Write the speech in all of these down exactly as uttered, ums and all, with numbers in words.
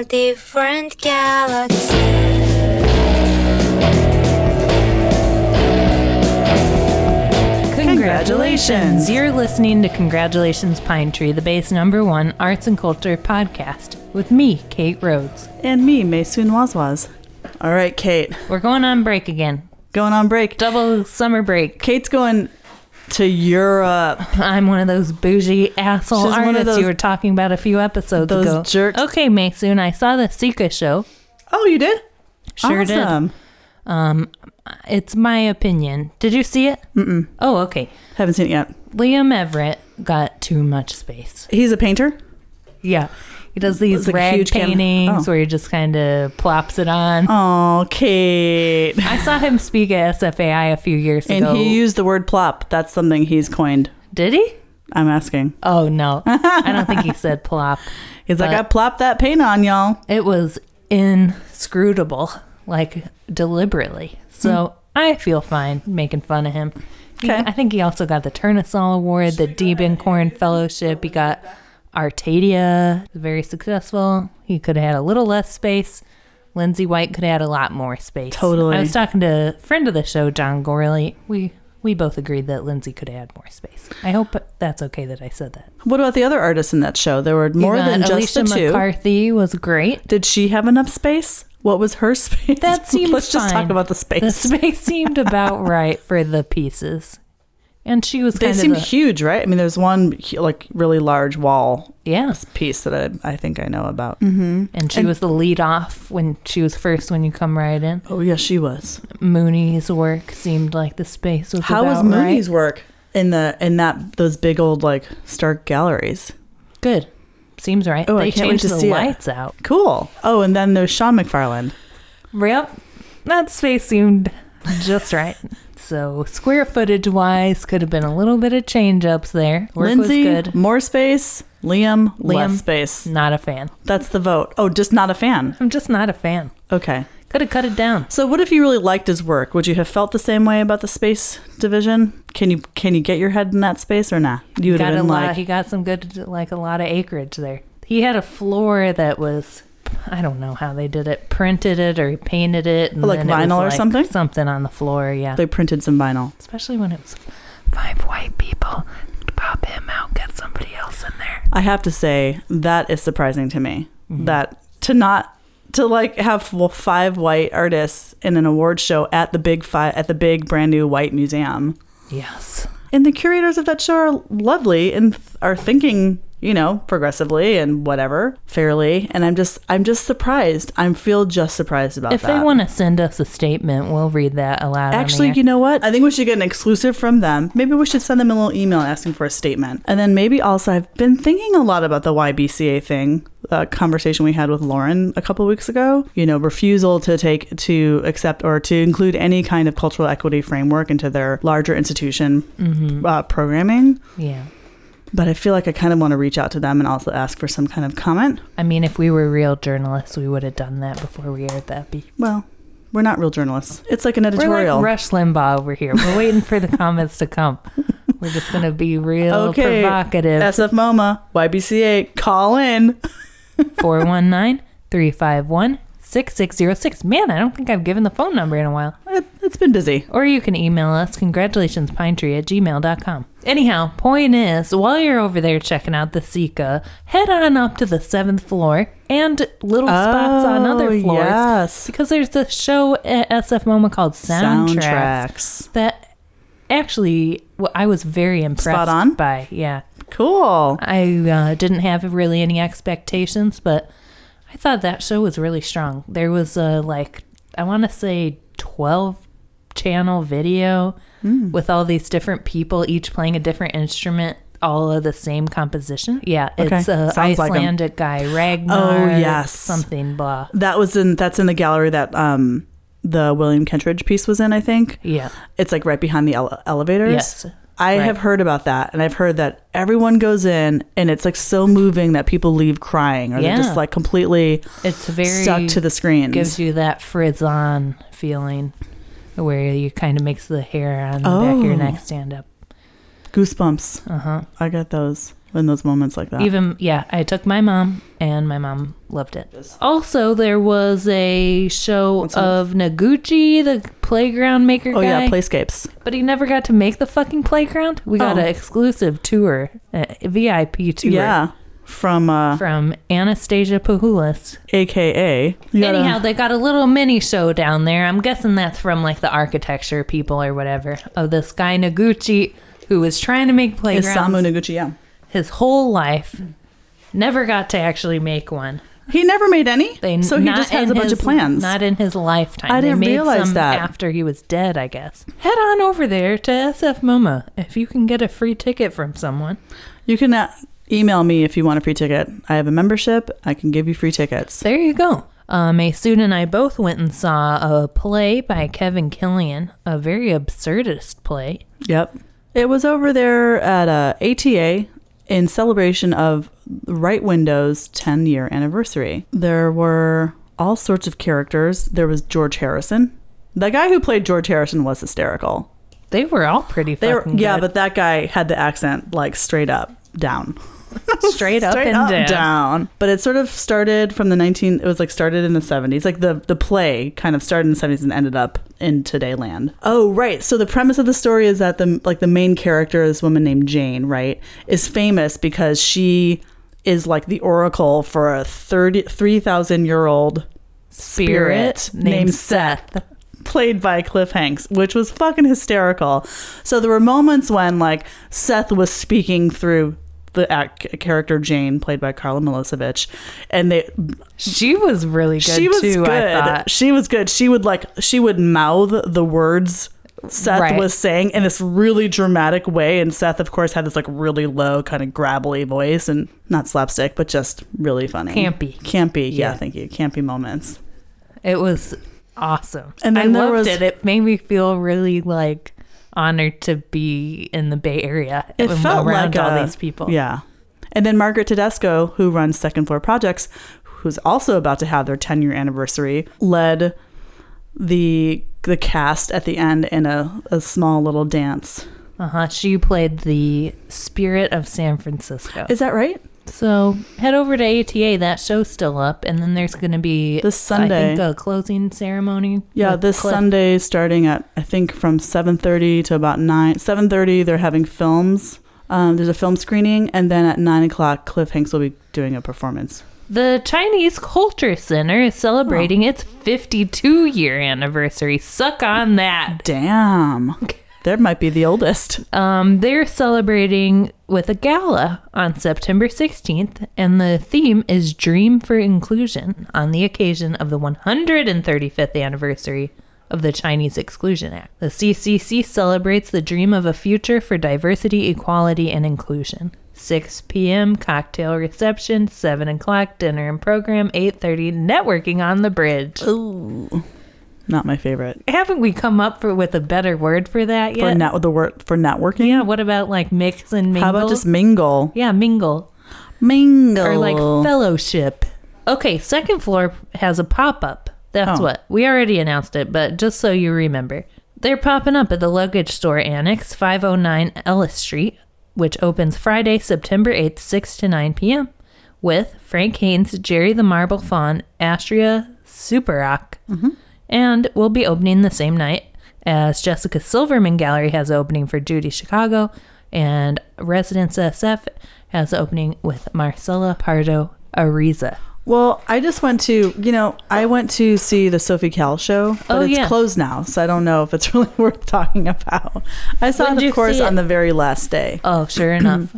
different galaxies. Congratulations! You're listening to Congratulations Pine Tree, the base number one arts and culture podcast with me, Kate Rhodes. And me, Maysoon Wazwaz. All right, Kate. We're going on break again. Going on break. Double summer break. Kate's going to Europe. I'm one of those bougie asshole She's artists those, you were talking about a few episodes those ago. Jerks. Okay, Maysoon, I saw the Sika show. Oh, you did? Sure awesome. did. Um, it's my opinion. Did you see it? Mm-mm. Oh, okay. Haven't seen it yet. Liam Everett got too much space. He's a painter? Yeah. He does these like rag huge paintings cam- oh. where he just kind of plops it on. Oh, Kate. I saw him speak at S F A I a few years and ago. And he used the word plop. That's something he's coined. Did he? I'm asking. Oh, no. I don't think he said plop. He's like, I plopped that paint on, y'all. It was inscrutable, like deliberately. So mm. I feel fine making fun of him. Okay. He, I think he also got the Turnasol Award, the Diebenkorn Fellowship. He got Artadia, very successful. He could have had a little less space. Lindsay White could have had a lot more space. Totally. I was talking to a friend of the show, John Gorley. We we both agreed that Lindsay could have had more space. I hope that's okay that I said that. What about the other artists in that show? There were more than just Alicia the two. McCarthy was great. Did she have enough space? What was her space? That seemed Let's fine. just talk about the space. The space seemed about right for the pieces. And she was they kind seemed of a, huge, right? I mean, there's one like really large wall yeah. piece that I, I think I know about. Mm-hmm. And she and, was the lead off when she was first when you come right in. Oh, yeah, she was. Mooney's work seemed like the space was How about was Mooney's right. work in the in that those big old like Stark galleries? Good. Seems right. Oh, they I can't wait changed to the see lights it. out. Cool. Oh, and then there's Sean McFarland. Yep. That space seemed just right. So square footage wise, could have been a little bit of change ups there. Work Lindsay, was good. more space. Liam, Liam, less space. Not a fan. That's the vote. Oh, just not a fan. I'm just not a fan. Okay. Could have cut it down. So what if you really liked his work? Would you have felt the same way about the space division? Can you can you get your head in that space or not? You would got have been a lot, like he got some good, like a lot of acreage there. He had a floor that was, I don't know how they did it, printed it or painted it. And like then vinyl it was or like something? Something on the floor, yeah. They printed some vinyl. Especially when it was five white people. Pop him out, get somebody else in there. I have to say, that is surprising to me. Mm-hmm. That to not, to like have five white artists in an award show at the big five, at the big brand new white museum. Yes. And the curators of that show are lovely and th- are thinking, you know, progressively and whatever, fairly. And I'm just, I'm just surprised. I feel just surprised about if that. If they want to send us a statement, we'll read that aloud. Actually, you know what? I think we should get an exclusive from them. Maybe we should send them a little email asking for a statement. And then maybe also, I've been thinking a lot about the Y B C A thing. A conversation we had with Lauren a couple of weeks ago, you know, refusal to take, to accept or to include any kind of cultural equity framework into their larger institution mm-hmm. uh, programming. Yeah. But I feel like I kind of want to reach out to them and also ask for some kind of comment. I mean, if we were real journalists, we would have done that before we aired that. Be Well, we're not real journalists. It's like an editorial. We're like Rush Limbaugh over here. We're waiting for the comments to come. We're just going to be real okay. provocative. S F MoMA, Y B C A, call in. four one nine, three five one, six six zero six. Man, I don't think I've given the phone number in a while. It, it's been busy. Or you can email us, congratulationspinetree at gmail dot com. Anyhow, point is, while you're over there checking out the Sika, head on up to the seventh floor and little oh, spots on other floors. Yes. Because there's a show at S F MoMA called Soundtracks. Soundtracks. That actually, well, I was very impressed Spot on? by. Yeah. Cool. I uh, didn't have really any expectations, but I thought that show was really strong. There was a, like, I want to say twelve channel video mm. with all these different people, each playing a different instrument, all of the same composition. Yeah, okay. it's a Sounds Icelandic like guy, Ragnar. Oh, yes. Something, blah. That was in, that's in the gallery that um, the William Kentridge piece was in, I think. Yeah. It's like right behind the ele- elevators. Yes. I right. have heard about that, and I've heard that everyone goes in, and it's like so moving that people leave crying, or yeah. they're just like completely it's very stuck to the screens. Gives you that frizz-on feeling, where you kind of makes the hair on the oh. back of your neck stand up. Goosebumps. Uh huh. I get those. in those moments like that. Even, yeah, I took my mom, and my mom loved it. Also, there was a show What's of Noguchi, the playground maker oh, guy. yeah, Playscapes. But he never got to make the fucking playground. We got Oh. an exclusive tour, a V I P tour. Yeah, from uh, From Anastasia Pahulis. A K A. You gotta- Anyhow, they got a little mini show down there. I'm guessing that's from like the architecture people or whatever of this guy Noguchi who was trying to make playgrounds Isamu Noguchi, yeah. his whole life. Never got to actually make one. He never made any, They so he not just has in a bunch his- of plans. Not in his lifetime. I didn't they made realize some that. after he was dead, I guess. Head on over there to S F MoMA if you can get a free ticket from someone. You can uh, email me if you want a free ticket. I have a membership. I can give you free tickets. There you go. Uh, Maysoon and I both went and saw a play by Kevin Killian, a very absurdist play. Yep. It was over there at uh, A T A in celebration of Right Window's ten-year anniversary. There were all sorts of characters. There was George Harrison. The guy who played George Harrison was hysterical. They were all pretty They were, fucking yeah, good. but that guy had the accent like straight up down. straight up Straight and up, down. down. But it sort of started from the nineteen. It was like started in the seventies. Like the the play kind of started in the seventies and ended up in today land. Oh, right. So the premise of the story is that the like the main character, this woman named Jane, right, is famous because she is like the oracle for a thirty three thousand year old Spirit, spirit named, named Seth. played by Cliff Hanks, which was fucking hysterical. So there were moments when like Seth was speaking through the act, character Jane, played by Carla Milosevic, and they She was really good she was too, good. I thought. She was good. She would like she would mouth the words Seth Right. was saying in this really dramatic way, and Seth, of course, had this like really low, kind of gravelly voice, and not slapstick, but just really funny, Campy. campy. Yeah, Yeah. thank you, campy moments. It was awesome. And then I there loved was- it. It made me feel really like honored to be in the Bay Area. It and felt around like all a- these people. Yeah. And then Margaret Tedesco, who runs Second Floor Projects, who's also about to have their ten year anniversary, led the the cast at the end in a, a small little dance. Uh-huh. She played the Spirit of San Francisco. Is that right? So head over to A T A. That show's still up, and then there's going to be This Sunday. I think, a closing ceremony. Yeah, with this Cliff. Sunday starting at I think from seven thirty to about nine. seven thirty they're having films. Um, there's a film screening, and then at nine o'clock Cliff Hanks will be doing a performance. The Chinese Culture Center is celebrating its fifty-two year anniversary. Suck on that. Damn. There might be the oldest. Um, they're celebrating with a gala on September sixteenth, and the theme is Dream for Inclusion on the occasion of the one hundred thirty-fifth anniversary of the Chinese Exclusion Act. The C C C celebrates the dream of a future for diversity, equality, and inclusion. six p.m. cocktail reception, seven o'clock dinner and program, eight thirty networking on the bridge. Ooh. Not my favorite. Haven't we come up for, with a better word for that For yet? net the word for networking. Yeah, what about like mix and mingle? How about just mingle? Yeah, mingle. Mingle. Or like fellowship. Okay, Second Floor has a pop-up. That's Oh. what. We already announced it, but just so you remember. They're popping up at the Luggage Store Annex, five oh nine Ellis Street, which opens Friday, September eighth, six to nine p.m. with Frank Haynes, Jerry the Marble Fawn, Astria Superrock. Mm-hmm. And will be opening the same night as Jessica Silverman Gallery has an opening for Judy Chicago, and Residence S F has an opening with Marcela Pardo Ariza. Well, I just went to, you know, I went to see the Sophie Calle show, but Oh, it's yeah. closed now, so I don't know if it's really worth talking about. I saw When it, did you of course, see it? on the very last day. Oh, sure enough.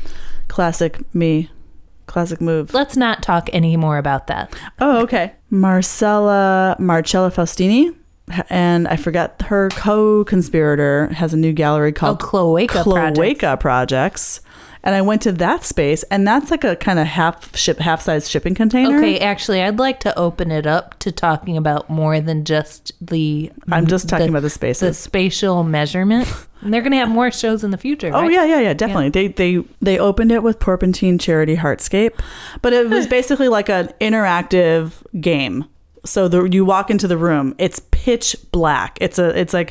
Classic me. Classic move. Let's not talk any more about that. Oh, okay. Marcella, Marcella Faustini, and I forgot her co-conspirator has a new gallery Oh, called Cloaca Project. Cloaca Projects. And I went to that space, and that's like a kind of half ship, half size shipping container. Okay, actually, I'd like to open it up to talking about more than just the. I'm just talking about the the spaces. spatial measurement. And they're going to have more shows in the future, right? Oh yeah, yeah, yeah, definitely. They they they opened it with Porpentine Charity Heartscape, but it was basically like an interactive game. So the, you walk into the room, it's pitch black. It's a it's like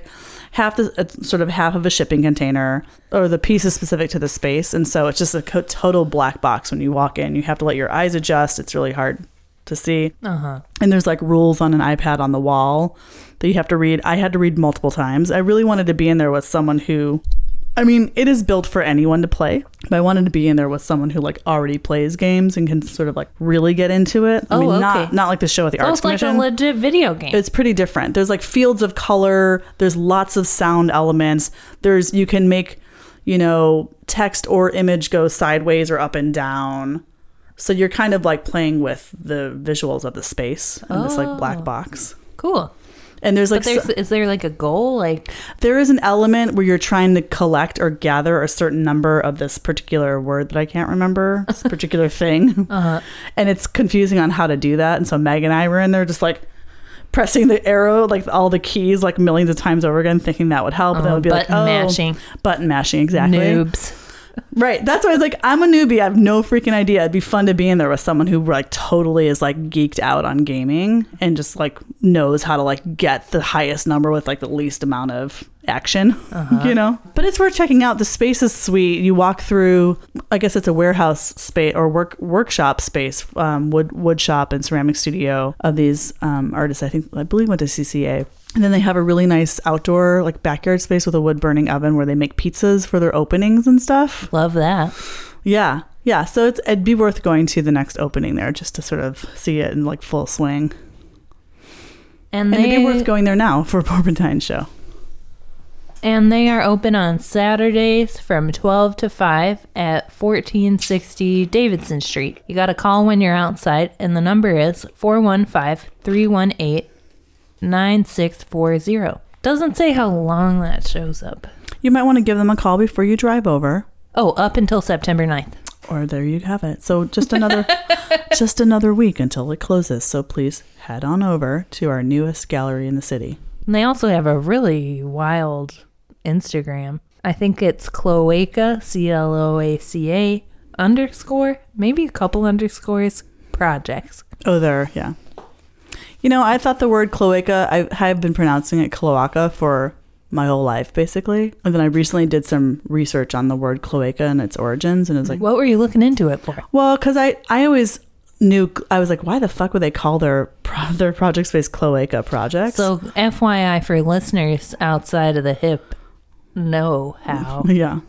half the it's sort of half of a shipping container, or the piece is specific to the space, and so it's just a co- total black box when you walk in. You have to let your eyes adjust. It's really hard to see. Uh-huh. And there's like rules on an iPad on the wall that you have to read. I had to read multiple times. I really wanted to be in there with someone who, I mean, it is built for anyone to play, but I wanted to be in there with someone who like already plays games and can sort of like really get into it. I Oh, mean, okay. not not like the show at the So Arts it's like Commission. a legit video game. It's pretty different. There's like fields of color. There's lots of sound elements. There's you can make, you know, text or image go sideways or up and down. So you're kind of like playing with the visuals of the space in this like black Oh. box. Cool. And there's like But there's, so- is there like a goal? Like, there is an element where you're trying to collect or gather a certain number of this particular word that I can't remember, this particular thing. uh-huh. And it's confusing on how to do that. And so Meg and I were in there just like pressing the arrow, like all the keys, like millions of times over again, thinking that would help. And then it Uh, would be button like, oh, mashing. button mashing, exactly. Noobs. Right. That's why I was like, I'm a newbie. I have no freaking idea. It'd be fun to be in there with someone who like totally is like geeked out on gaming and just like knows how to like get the highest number with like the least amount of action, Uh-huh. you know? But it's worth checking out. The space is sweet. You walk through, I guess it's a warehouse space or work workshop space, um, wood wood shop and ceramic studio of these um, artists. I think, I believe went to C C A. And then they have a really nice outdoor, like backyard space with a wood burning oven where they make pizzas for their openings and stuff. Love that. Yeah. Yeah. So it's, it'd be worth going to the next opening there just to sort of see it in like full swing. And, And they, it'd be worth going there now for a Porpentine show. And they are open on Saturdays from twelve to five at fourteen sixty Davidson Street. You got to call when you're outside, and the number is four one five, three one eight, nine six four zero. Doesn't say how long that shows up. You might want to give them a call before you drive over. Oh, up until September ninth. Or there you have it. So just another just another week until it closes. So please head on over to our newest gallery in the city. And they also have a really wild Instagram. I think it's Cloaca, C L O A C A underscore, maybe a couple underscores, projects. Oh, there, yeah. You know, I thought the word cloaca, I have been pronouncing it cloaca for my whole life, basically. And then I recently did some research on the word cloaca and its origins, and it was like, What were you looking into it for? well, because I, I always knew, I was like, why the fuck would they call their pro- their project space cloaca projects? So, F Y I for listeners outside of the hip know how. yeah.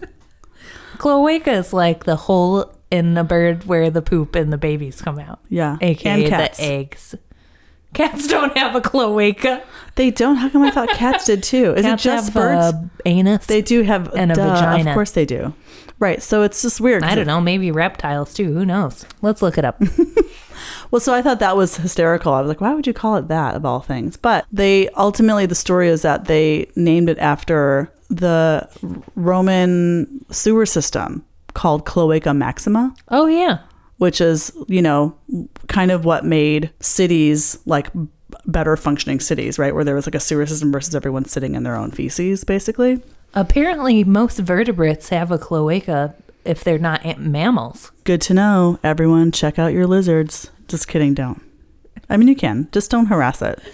Cloaca is like the hole in the bird where the poop and the babies come out, Yeah. aka And the cats. eggs. Cats don't have a cloaca. They don't? How come I thought cats did too? Is Cats it just have birds? a anus. They do have and a duh, vagina. Of course they do. Right. So it's just weird. I don't know. Maybe reptiles too. Who knows? Let's look it up. Well, so I thought that was hysterical. I was like, why would you call it that of all things? But they ultimately, the story is that they named it after the Roman sewer system called Cloaca Maxima, Oh yeah. which is, you know, kind of what made cities like better functioning cities, right? Where there was like a sewer system versus everyone sitting in their own feces, basically. Apparently, most vertebrates have a cloaca if they're not a- mammals. Good to know. Everyone, check out your lizards. Just kidding, don't. I mean, you can. Just don't harass it.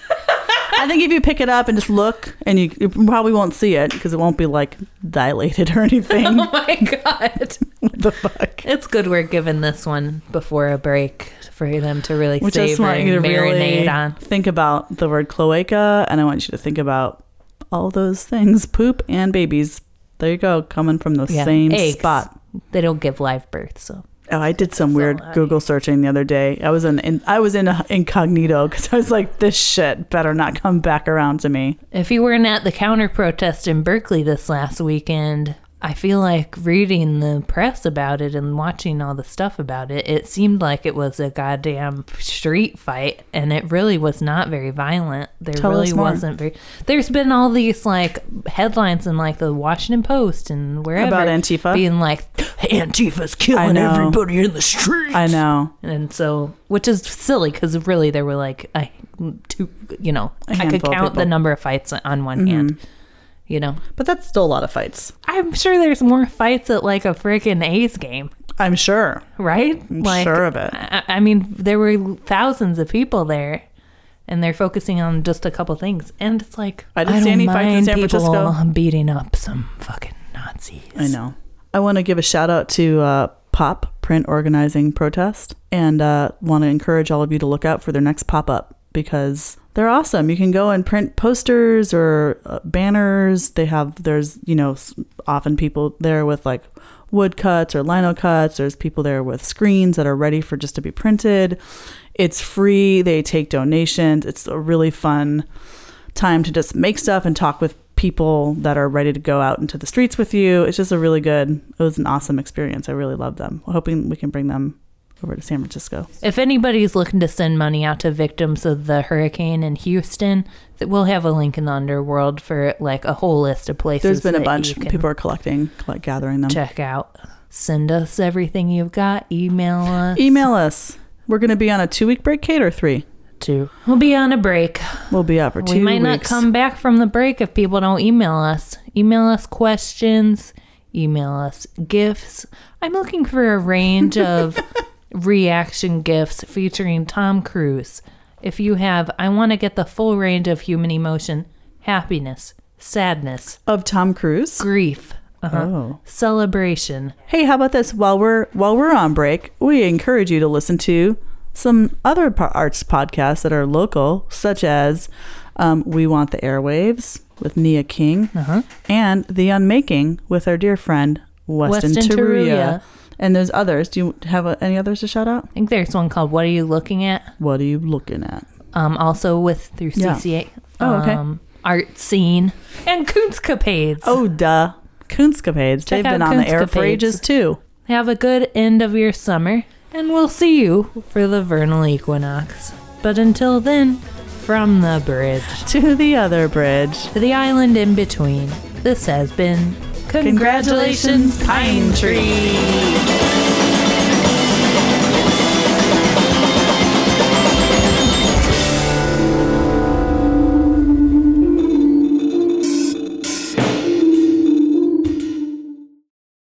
I think if you pick it up and just look, and you, you probably won't see it because it won't be like dilated or anything. Oh my god. What the fuck? It's good we're giving this one before a break for them to really We just savor want and you to marinate really on. think about the word cloaca, and I want you to think about all those things, poop and babies. There you go, coming from the Yeah, same eggs. spot. They don't give live birth, so. Oh, I did some So weird I- Google searching the other day. I was in, in I was in a incognito because I was like, this shit better not come back around to me. If you weren't at the counter protest in Berkeley this last weekend, I feel like reading the press about it and watching all the stuff about it, it seemed like it was a goddamn street fight, and it really was not very violent. There Tell really us more. wasn't very. There's been all these like headlines in like the Washington Post and wherever About Antifa? being like Antifa's I killing know. everybody in the streets. I know. And so, which is silly because really there were like a two, you know, A I could handful of count the people. number of fights on one Mhm. hand. You know, But that's still a lot of fights. I'm sure there's more fights at like a freaking A's game, I'm sure. right? I'm like, sure of it. I, I mean, there were thousands of people there, and they're focusing on just a couple things. And it's like, I didn't I see don't any fights in mind San people Francisco. beating up some fucking Nazis. I know. I want to give a shout out to uh, Pop Print Organizing Protest, and uh, want to encourage all of you to look out for their next pop-up because they're awesome. You can go and print posters or uh, banners. They have, there's, you know, s- often people there with like wood cuts or lino cuts. There's people there with screens that are ready for just to be printed. It's free. They take donations. It's a really fun time to just make stuff and talk with people that are ready to go out into the streets with you. It's just a really good, it was an awesome experience. I really love them. We're hoping we can bring them over to San Francisco. If anybody's looking to send money out to victims of the hurricane in Houston, that we'll have a link in the underworld for like a whole list of places. There's been a that bunch. you can People are collecting, collect, gathering them. check out. Send us everything you've got. Email us. Email us. We're going to be on a two week break, Kate, or three? Two. We'll be on a break. We'll be out for two We might not weeks. come back from the break if people don't email us. Email us questions. Email us gifts. I'm looking for a range of reaction gifts featuring Tom Cruise. If you have, I want to get the full range of human emotion: happiness, sadness, Of Tom Cruise. grief, uh-huh, Oh. celebration. Hey, how about this? While we're while we're on break, we encourage you to listen to some other po- arts podcasts that are local, such as um, We Want the Airwaves with Nia King, Uh-huh. and The Unmaking with our dear friend Weston, Weston Teruya. Teruya. And there's others. Do you have uh, any others to shout out? I think there's one called What Are You Looking At? What are you looking at? Um, also with through Yeah. C C A. Oh, okay. Um, Art Scene and Kunstcapades. Oh, duh. Kunstcapades. Check They've been out on the air for Kunstcapades. ages, too. Have a good end of your summer, and we'll see you for the vernal equinox. But until then, from the bridge To the other bridge. to the island in between, this has been Congratulations, Congratulations, Pine Tree!